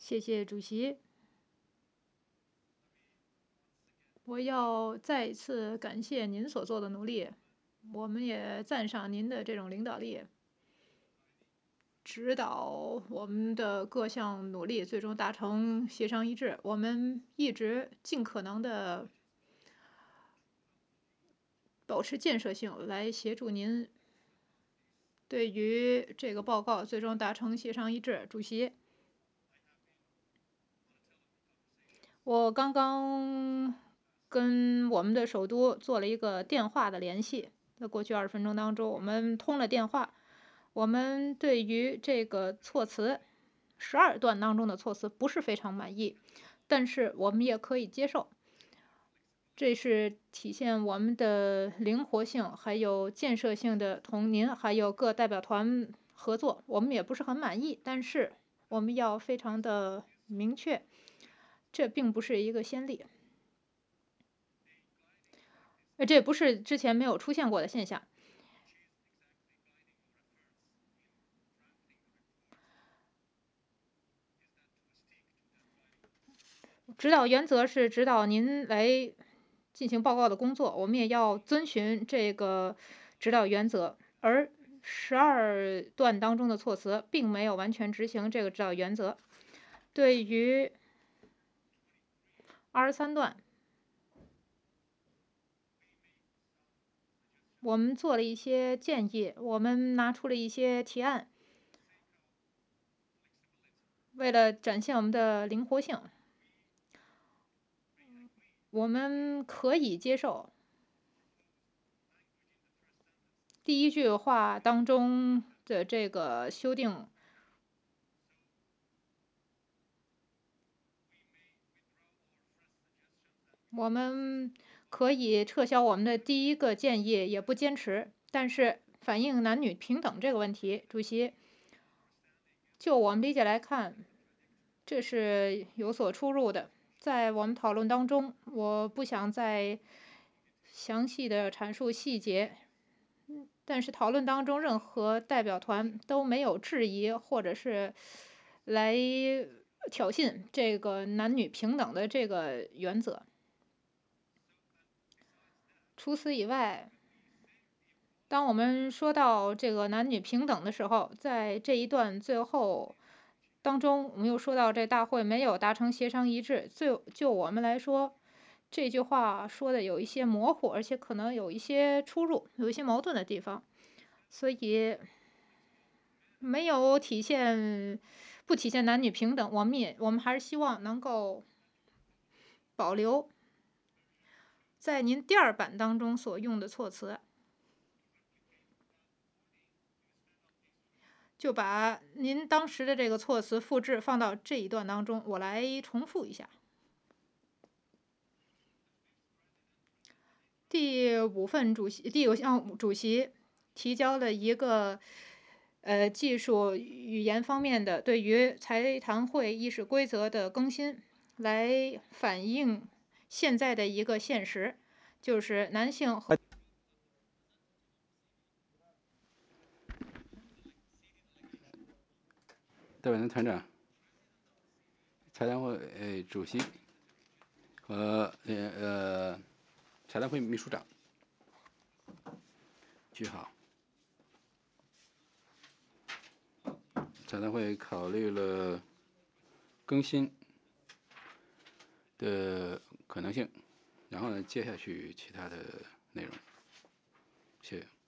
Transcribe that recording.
谢谢主席。我要再一次感谢您所做的努力，我们也赞赏您的这种领导力，指导我们的各项努力，最终达成协商一致。我们一直尽可能的保持建设性，来协助您对于这个报告最终达成协商一致。主席，我刚刚跟我们的首都做了一个电话的联系，在过去20分钟当中，我们通了电话。我们对于这个措辞12段当中的措辞不是非常满意，但是我们也可以接受。这是体现我们的灵活性，还有建设性的同您还有各代表团合作。我们也不是很满意，但是我们要非常的明确，这并不是一个先例，这不是之前没有出现过的现象。指导原则是指导您来进行报告的工作，我们也要遵循这个指导原则。而12段当中的措辞并没有完全执行这个指导原则。对于23段，我们做了一些建议，我们拿出了一些提案，为了展现我们的灵活性，我们可以接受第一句话当中的这个修订。我们可以撤销我们的第一个建议，也不坚持。但是反映男女平等这个问题，主席，就我们理解来看，这是有所出入的。在我们讨论当中，我不想再详细的阐述细节，但是讨论当中任何代表团都没有质疑或者是来挑衅这个男女平等的这个原则。除此以外，当我们说到这个男女平等的时候，在这一段最后当中，我们又说到这大会没有达成协商一致。就我们来说，这句话说的有一些模糊，而且可能有一些出入，有一些矛盾的地方，所以没有体现，不体现男女平等。我们还是希望能够保留在您第2版当中所用的措辞。就把您当时的这个措辞复制放到这一段当中，我来重复一下。第5项主席提交了一个技术语言方面的对于财谈会议事规则的更新，来反映现在的一个现实，就是男性和代表团团长、财谈会主席和财谈会秘书长句号。财谈会考虑了更新的可能性，然后呢，接下去其他的内容。谢谢。